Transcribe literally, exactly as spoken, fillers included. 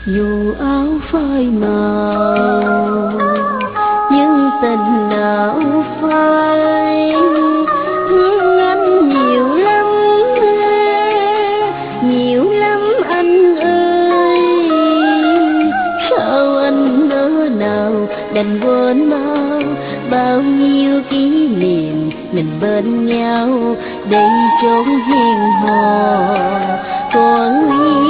dù áo phai màu nhưng tình nào phai. Thương anh nhiều lắm, nhiều lắm anh ơi, sao anh nỡ nào đành quên mau bao nhiêu kỷ niệm mình bên nhau. Đây chốn hẹn hò còn